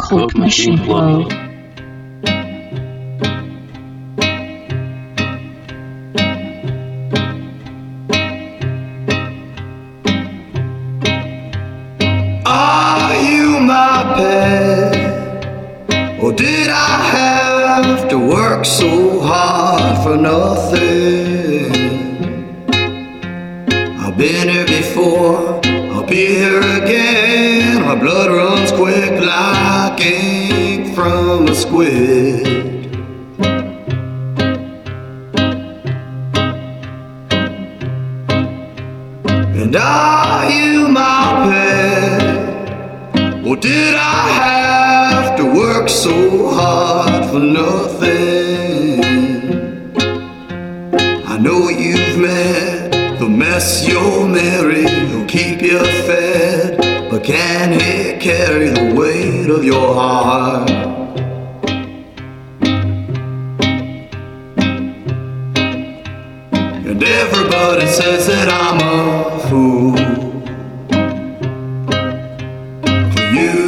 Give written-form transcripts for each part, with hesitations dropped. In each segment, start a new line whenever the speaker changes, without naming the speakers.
Folk Machine Club.
Are you my pet? Or did I have to work so hard for nothing? I've been here before, I'll be here again. My blood runs quick like ink from a squid. And are you my pet? Or did I have to work so hard for nothing? I know you've met the mess you'll marry, who'll keep you fed, but can he carry the weight of your heart? And everybody says that I'm a fool for you.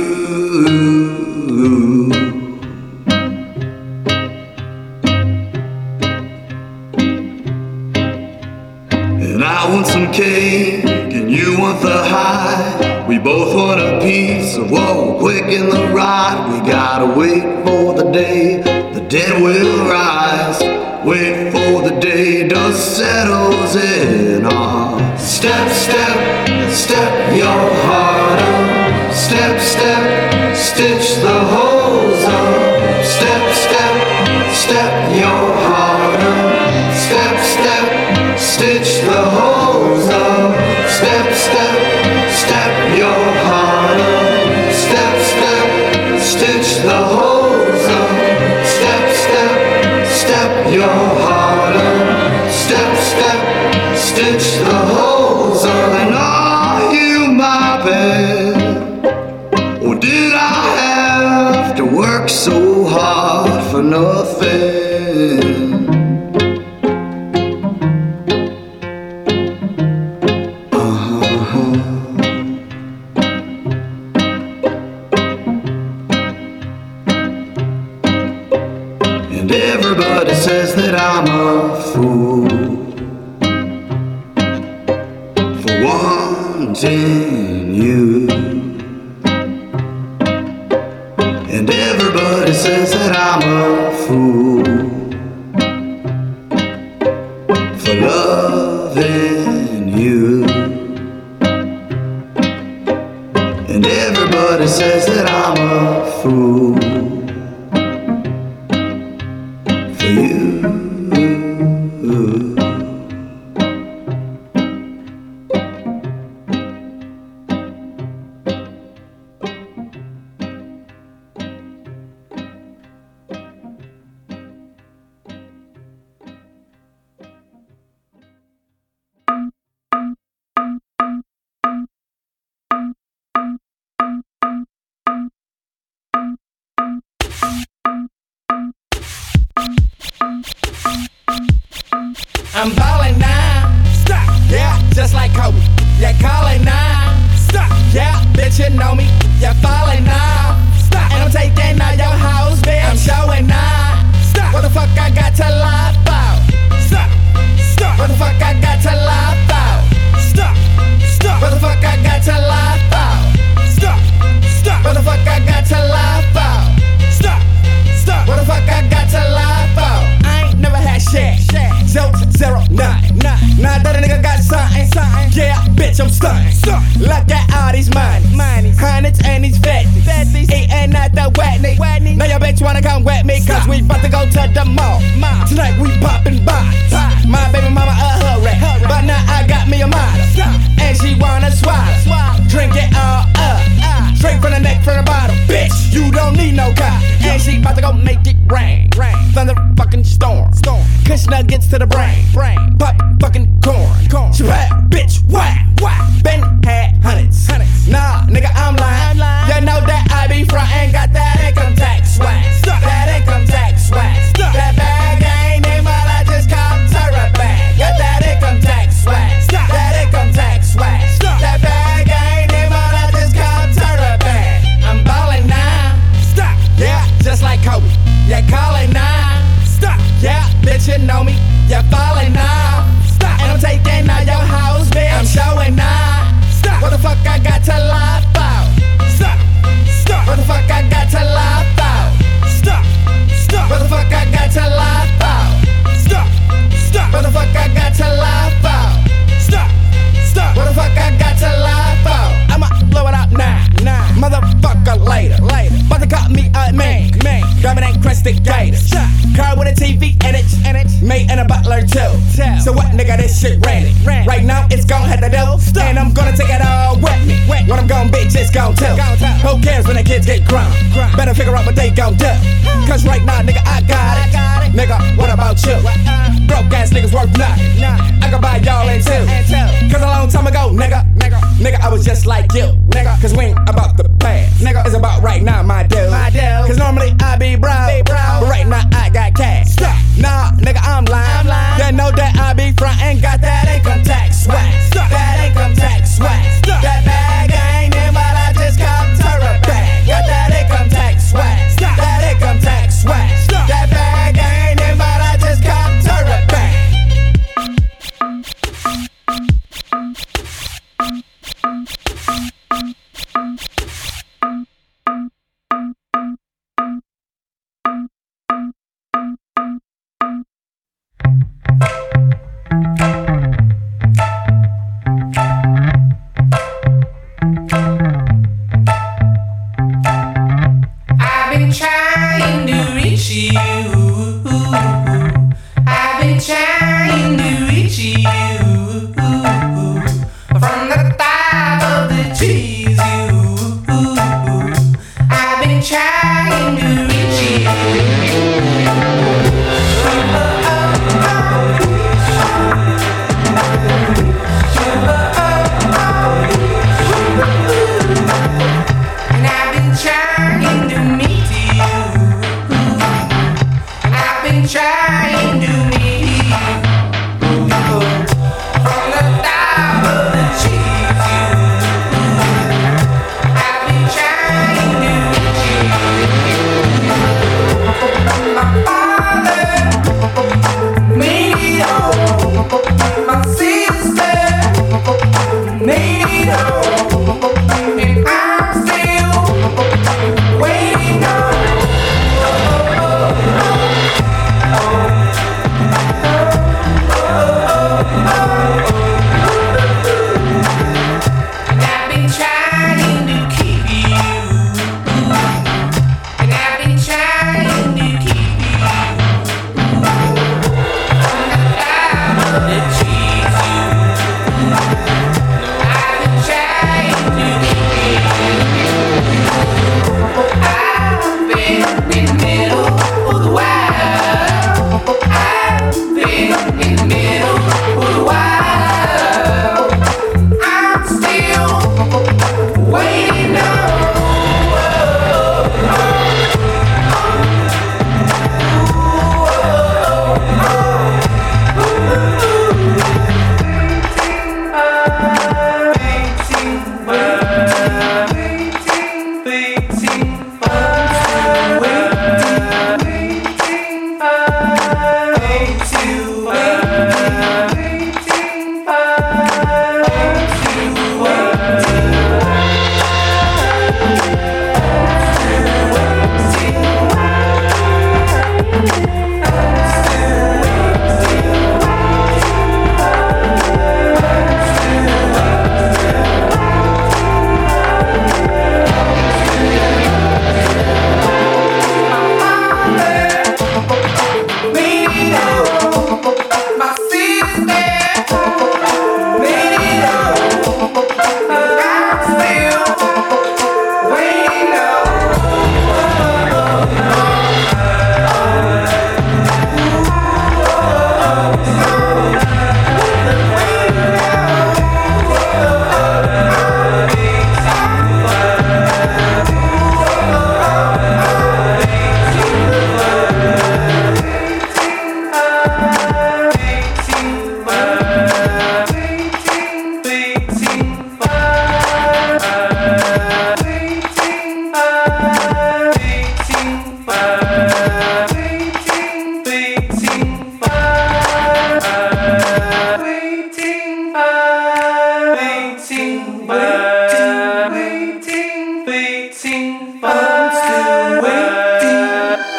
And I want some cake and you want the high. We both want a piece of what will quicken the ride. We gotta wait for the day the dead will rise. Wait for the day dust settles in. Step, step, step your heart up. Step, step, stitch the holes up. Step, step, step your heart up. Step, step, stitch the holes up. Step, step, step your heart up. Step, step, stitch the holes up. Step, step, step your heart up. Step, step, stitch the holes up. And are you my pet? Or did I have to work so hard for nothing? And everybody says that I'm a fool for wanting you. And everybody says that I'm a fool for loving you. And everybody says that I'm a fool for you.
I'm ballin' now, stop, yeah, just like Kobe. Yeah, callin' now, stop, yeah, bitch, you know me. Yeah, fallin' now, stop, and I'm taking all your hoes, bitch. I'm showing now, stop, what the fuck I got to lie about? Stop, stop, what the fuck I got to lie about? Stop, stop, what the fuck I got to lie about? Stop, stop, what the fuck I got to lie about? Stop, stop, what the fuck I got to lie about? I ain't never had shit. Jokes, 0, nothing. Now that a nigga got something. Yeah, bitch, I'm stunting. Look at all these monies. Hundreds and these fatties. Eating at the wetney. Now your bitch wanna come wet me, cause we bout to go to the mall. Tonight we poppin' bottles. My baby mama a hurry, but now I got me a model. And she wanna swallow. Drink it all up. Straight from the neck, from the bottle. Bitch, you don't need no cop. And she bout to go make it rain. Thunder fucking storm. Kush nuggets to the brain. Pop fucking corn. She bad, bitch, whack. Ben had hundreds. Nah, nigga, I'm lying. You know that I be frontin', got that income tax swag. That income tax swag. That bag ain't name, but I just called Tyra bag. Got that income tax swag. That income tax swag. That bag ain't name, but I just called Tyra bag. I'm ballin' now. you're falling now. Stop. And I'm taking all your house, bitch. I'm showing now. Stop. What the fuck I got to lie about? Stop. Stop. What the fuck I got to lie about? Stop. Stop. What the fuck I got to lie about? Stop. Stop. What the fuck I got to lie about? Stop. Stop. What the fuck I got to lie about? I'ma blow it out now. Motherfucker later. Mother got me a man. Diamond and crested gators. Car with a TV in it. Mate and a butler too. So what, nigga, this shit ran it. Right now it's gon' have to do. And I'm gonna take it all with me. When I'm gone, bitch, it's gon' tell. Who cares when the kids get grown? Better figure out what they gon' do. Cause right now, nigga, I got it. Nigga, what about you? Broke ass niggas worth nothing. I can buy y'all in two. Cause a long time ago, nigga, I was just like you. Cause we ain't about the past. It's about right now, my dude. Cause normally I be broke. But right now I got cash. Nah, nigga, I'm lying. You know that I be frontin', got that income tax swag. That income tax swag. That bag ain't in, but I just come to a bag. Got that income tax swag. That income tax swag. That bag ain't in, but I just come to a bag.
I've been trying to reach you. I've been trying to reach you. From the top of the trees, I've been trying to reach you. And I've been trying to meet you. And I've been trying to meet you. From the top of the trees, I've been trying to reach you. I'm still waiting.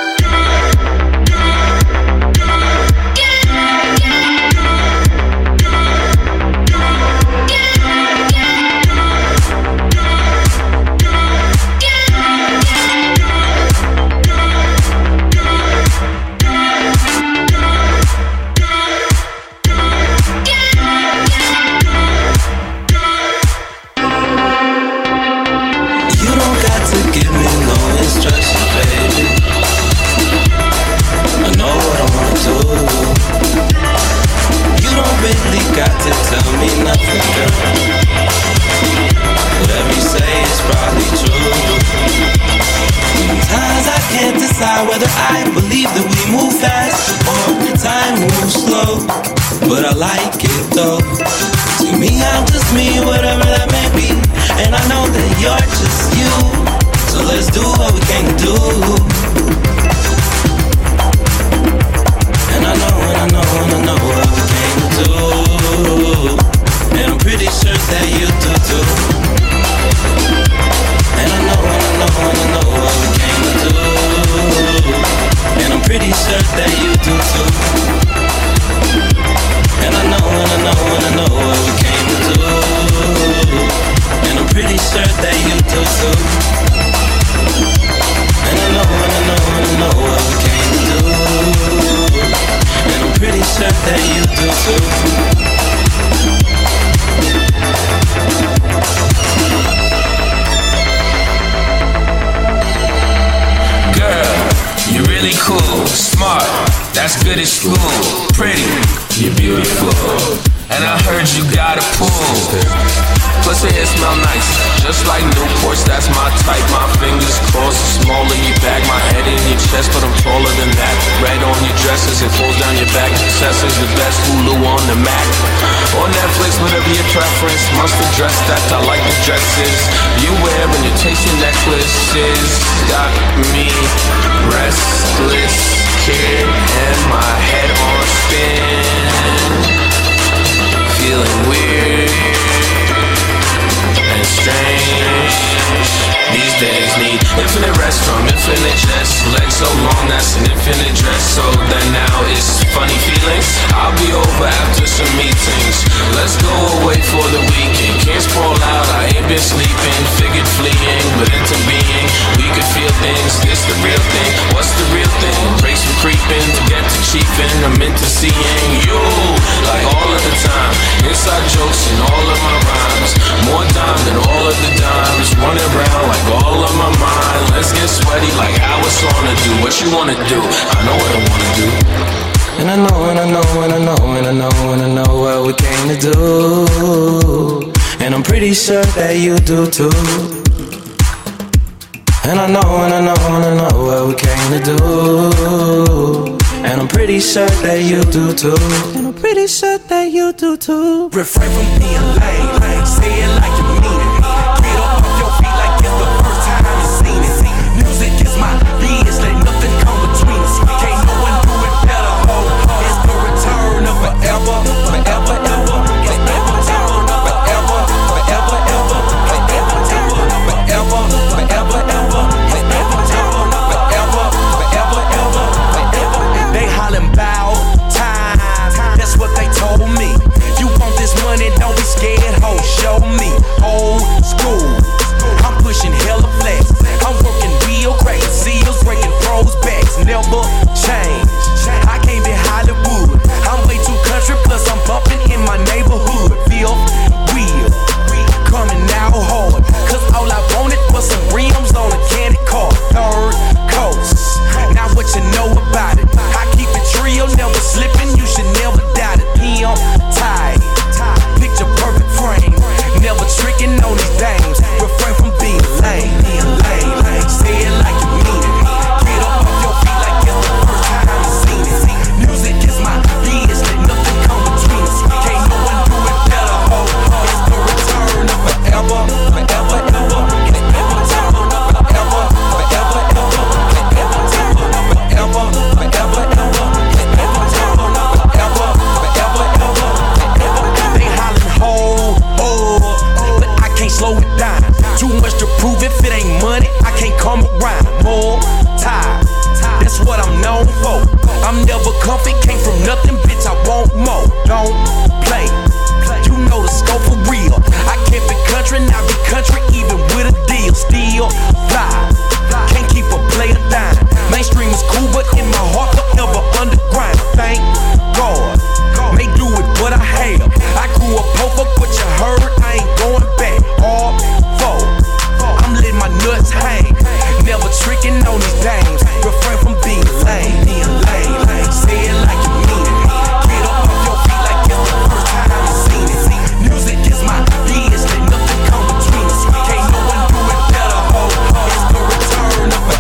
Whether I believe that we move fast or time moves slow, but I like it though. To me, I'm just me, whatever that may be, and I know that you're just you. So let's do what we came to do. And I know what we came to do, and I'm pretty sure that you do too. And I know what we came to do, and I'm pretty sure that you do too. And I know what we came to do, and I'm pretty sure that you do too. And I know what we came to do, and I'm pretty sure that you do too.
You're really cool, smart, that's good at school. Pretty, you're beautiful, and I heard you got a pool. Plus your hair smell nice, just like Newports, that's my type. My fingers crossed, small in your back, my head in your chest, but I'm taller than that. Red on your dresses, it falls down your back. Success is the best, Hulu on the Mac. Or Netflix, whatever your preference. Must address that, I like the dresses you wear when you taste your necklaces. Got me restless, kid, and my head on spin. Feeling weird and strange. These days need infinite rest from infinite chest. Legs so long, that's an infinite dress. So then now it's funny feelings. I'll be over after some meetings. Let's go away for the weekend. Can't sprawl out, I ain't been sleeping. Figured fleeing, but into being. We could feel things, this the real thing. What's the real thing? Breaks from creeping to get to cheaping. I'm into seeing you like all of the time. Inside jokes in all of my rhymes. More dime than all of the dimes. Running around like all of my mind. Let's get sweaty like how it's gonna do. What you wanna do? I know what I wanna do.
And I know what we came to do. And I'm pretty sure that you do too. And I know what we came to do. And I'm pretty sure that you do too. And I'm pretty sure that you do too.
Refrain from being lame, say it like you mean it. Get up off your feet like it's the first time you seen it. Music is my biz, let nothing come between us. Can't no one do it better, ho. It's the return of forever, forever, ever. It's the return of forever, forever, ever. It's the return of forever, forever, ever. It's the return of forever, forever, ever. They hollin' bout time, that's what they told me. You want this money, don't be scared, ho, show me. rhyme. More time, that's what I'm known for. I'm never comfy, came from nothing, bitch, I want more. Don't play, you know the scope for real. I kept it country, now be country, even with a deal. Still fly, can't keep a player down. Mainstream is cool, but in my heart forever underground. Thank God, may do with what I have. I grew up poor, fuck what you heard, I ain't going back. All four, I'm letting my nuts hang. Never tricking on these dames. Refrain from being lame. Say it like you mean it. Get up off your feet like it's the first time you seen it. Music is my business, let nothing come between us. Can't no one do it better, ho. It's the return of a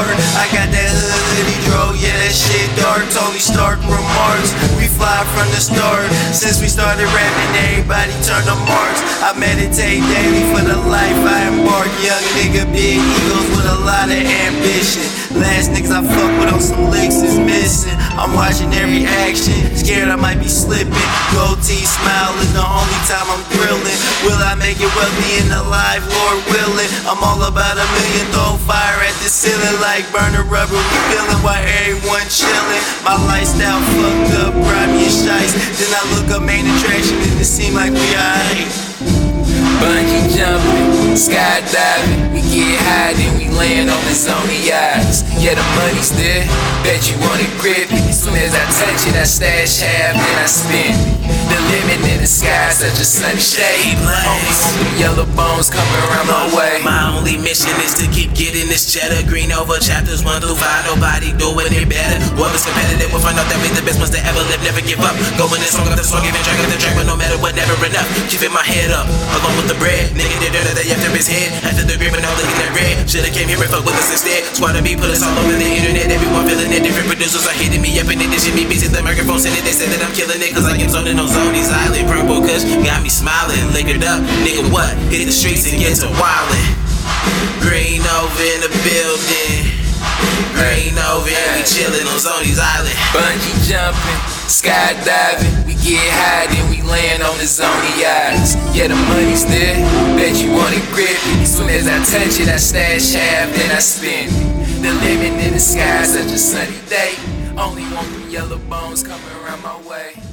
heart. I got that hoodie draw, yeah, that shit dark. Tony Stark remarks, we fly from the start. Since we started rapping, everybody turned to marks. I meditate daily for the life I embark. Young nigga, big egos with a lot of ambition. Last niggas I fuck with on some licks is missing. I'm watching every action, scared I might be slipping. Goatee smile is the only time I'm thrilling. Will I make it wealthy and alive, Lord willing? I'm all about $1 million, throw fire at the ceiling like burner rubber. We feeling while everyone chilling. My lifestyle fucked up, grimy and shice. Then I look up main attraction and it seem like we aight.
Bungee jumping, skydiving, we get high then we land on the Zony yachts. Yeah, the money's there, bet you want it grippy. Soon as I touch it, I stash half, then I spend it. The limit in the sky, such a sunny shade. Only the yellow bones coming around my way.
My only mission is to keep getting this cheddar. Green over chapters 1 through 5, nobody doing it better. Whoever's competitive will find out that we the best ones to ever live, never give up. Going in song after song, giving track after track, but no matter what, never enough. Keeping my head up, along with the bread. Nigga did dirt that after his head. After the grip and I'm looking at red. Shoulda came here and fuck with us instead. Squad to be put us all over the internet. Everyone feeling it. Different producers are hitting me up and they dishing me beats at the microphone. Sending they said that I'm killing it. Cause I am zoning on Zony's island. Purple kush got me smiling. Liquored up, nigga what? Hit the streets and get to wildin'. Green over in the building. Green over and we chillin' on Zony's island.
Bungee jumping, skydiving, we get high then we land on the Zony yachts. Yeah, the money's there, bet you want it grippy. Soon as I touch it, I stash half, then I spend it. The limit in the sky, such a sunny day. Only want the yellow bones coming around my way.